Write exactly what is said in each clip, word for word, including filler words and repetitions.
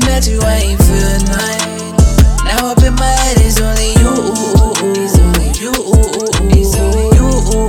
met you, I ain't feel nothing. Now up in my head, it's only you. It's only you. It's only you.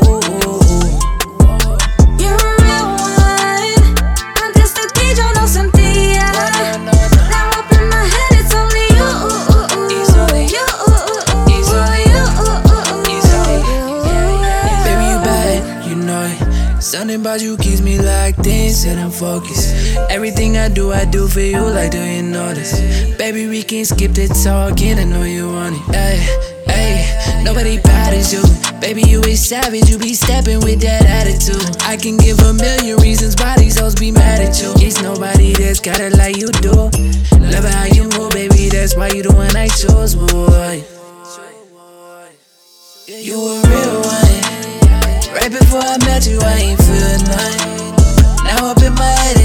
You're a real one. Antes de ti yo no sentía. Now up in my head, it's only you. It's only you. It's only you. It's only you. Baby, you bad, you know it. Something about you keeps me locked in, said I'm focused. Everything I do, I do for you, like do you know this? Baby, we can skip the talking, I know you want it. Ay, ay, nobody bad as you. Baby, you is savage, you be stepping with that attitude. I can give a million reasons why these hoes be mad at you. It's nobody that's got it like you do. Love how you move, baby, that's why you the one I chose, boy. You a real one. Right before I met you, I ain't feel nothing. Now up in my head,